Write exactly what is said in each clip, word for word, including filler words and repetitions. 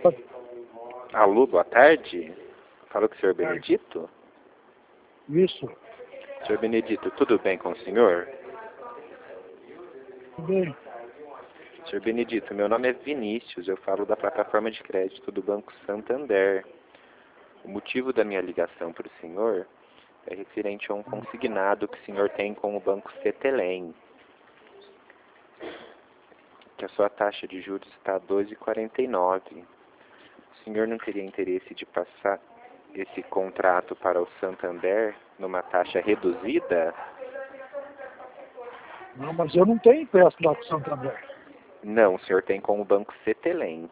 Alô, boa tarde. Falou com o senhor Benedito? Isso. senhor Benedito, tudo bem com o senhor? Tudo bem. senhor Benedito, meu nome é Vinícius, eu falo da plataforma de crédito do Banco Santander. O motivo da minha ligação para o senhor é referente a um consignado que o senhor tem com o Banco Cetelem, que a sua taxa de juros está a dois vírgula quarenta e nove. O senhor não teria interesse de passar esse contrato para o Santander numa taxa reduzida? Não, mas eu não tenho empréstimo lá com o Santander. Não, o senhor tem com o Banco Cetelem.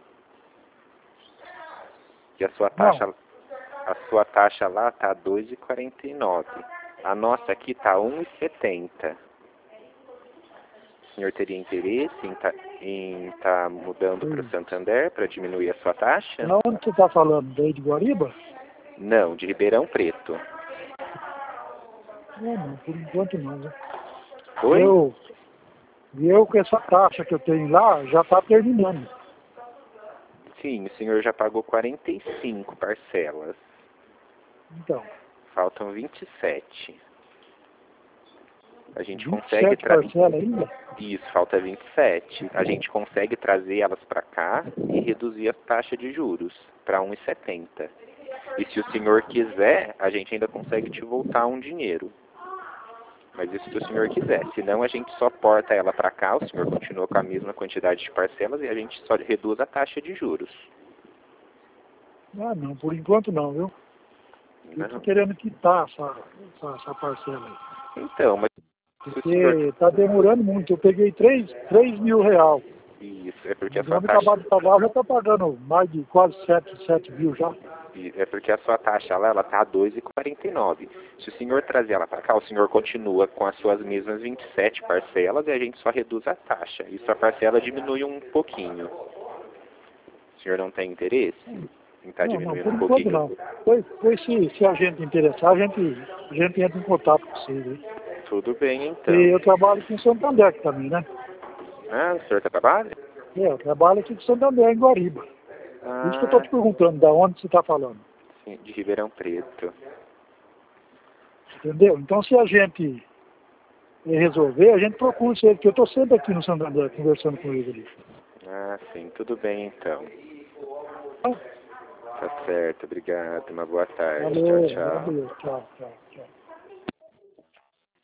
E a sua taxa, Não. a sua taxa lá está dois vírgula quarenta e nove. A nossa aqui está um vírgula setenta. O senhor teria interesse em estar em tá mudando para o Santander para diminuir a sua taxa? Da onde você está falando? Daí de Guariba? Não, de Ribeirão Preto. Não, não, por enquanto não. Né? Oi? Eu, eu com essa taxa que eu tenho lá, já está terminando. Sim, o senhor já pagou quarenta e cinco parcelas. Então. Faltam vinte e sete. A gente vinte e consegue sete trazer. parcelas ainda? Isso, falta vinte e sete. A gente consegue trazer elas para cá e reduzir a taxa de juros para um vírgula setenta. E se o senhor quiser, a gente ainda consegue te voltar um dinheiro. Mas isso se o senhor quiser. Senão a gente só porta ela para cá, o senhor continua com a mesma quantidade de parcelas e a gente só reduz a taxa de juros. Ah, não, por enquanto não, viu? Eu estou querendo quitar essa, essa, essa parcela aí. Então, mas... Porque está demorando muito. Eu peguei três mil reais. Isso, é porque a sua Quando taxa... acabar de pagar, já está pagando mais de quase sete mil já. É porque a sua taxa lá, ela está a dois vírgula quarenta e nove. Se o senhor trazer ela para cá, o senhor continua com as suas mesmas vinte e sete parcelas e a gente só reduz a taxa. E sua parcela diminui um pouquinho. O senhor não tem interesse em estar tá diminuindo não, um por pouquinho? Não, pois, pois se, se a gente interessar, a gente, a gente entra em contato com vocês. Hein? Tudo bem, então. E eu trabalho aqui em Santander também, né? Ah, o senhor trabalha? É, eu trabalho aqui em Santander, em Guariba. Ah, Por isso que eu estou te perguntando, da onde você está falando. Sim, de Ribeirão Preto. Entendeu? Então, se a gente resolver, a gente procura você, porque eu estou sempre aqui no Santander, conversando com ele ali. Ah, sim, tudo bem, então. Então, Tá certo, obrigado. Uma boa tarde. valeu, Tchau, tchau. valeu, tchau, tchau.